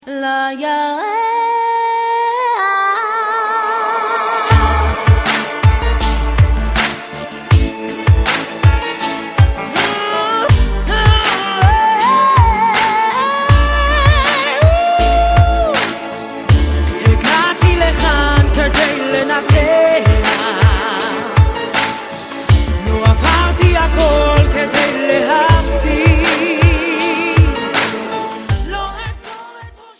La ya הגעתי לכאן כדי לנצח, לא עברתי הכל